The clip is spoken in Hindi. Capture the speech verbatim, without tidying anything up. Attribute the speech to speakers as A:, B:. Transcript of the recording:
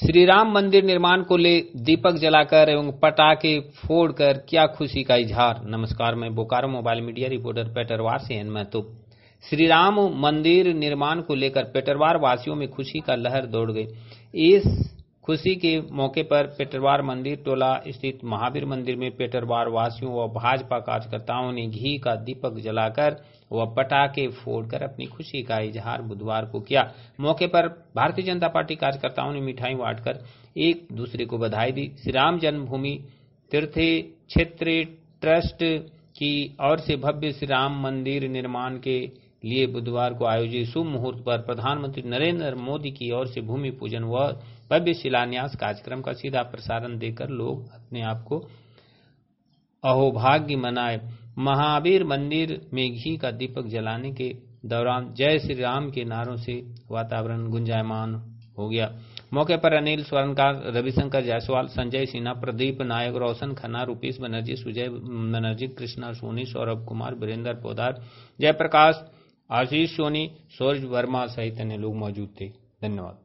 A: श्री राम मंदिर निर्माण को ले दीपक जलाकर एवं पटाखे फोड़कर क्या खुशी का इजहार। नमस्कार, मैं Bokaro mobile media reporter Petarwar से एन महतो। श्री राम मंदिर निर्माण को लेकर पेटरवार वासियों में खुशी का लहर दौड़ गई। इस खुशी के मौके पर पेटरवार मंदिर टोला स्थित महावीर मंदिर में पेटरवार वासियों व भाजपा कार्यकर्ताओं ने घी का दीपक जलाकर व पटाखे फोड़कर अपनी खुशी का इजहार बुधवार को किया। मौके पर भारतीय जनता पार्टी कार्यकर्ताओं ने मिठाई बांटकर एक दूसरे को बधाई दी। श्री राम जन्मभूमि तीर्थ क्षेत्र ट्रस्ट की ओर से भव्य श्री राम मंदिर निर्माण के लिए बुधवार को आयोजित शुभ मुहूर्त पर प्रधानमंत्री नरेंद्र मोदी की ओर से भूमि पूजन व भव्य शिलान्यास कार्यक्रम का सीधा प्रसारण देकर लोग अपने आप को अहोभाग्य मनाए। महावीर मंदिर में घी का दीपक जलाने के दौरान जय श्री राम के नारों से वातावरण गुंजायमान हो गया। मौके पर अनिल स्वर्णकार, रविशंकर जायसवाल, संजय सिन्हा, प्रदीप नायक, रोशन खन्ना, रूपेश बनर्जी, सुजय बनर्जी, कृष्णा सोनी, सौरभ कुमार, वीरेंद्र पोदार, जयप्रकाश, आशीष सोनी, सूरज वर्मा सहित अन्य लोग मौजूद थे। धन्यवाद।